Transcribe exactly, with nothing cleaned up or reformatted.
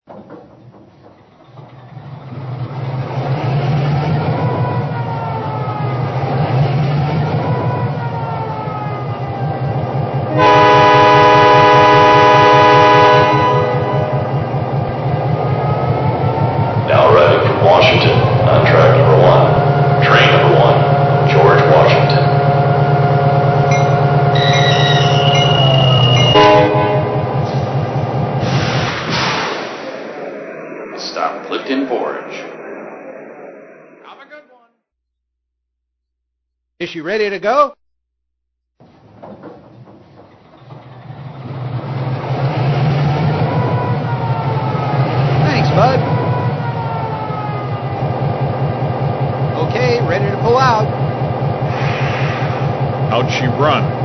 Now ready from Washington on track number one. Train number one, George Washington. Stop Clifton Forge. Have a good one. Is she ready to go? Thanks, bud. Okay, ready to pull out. How'd she run?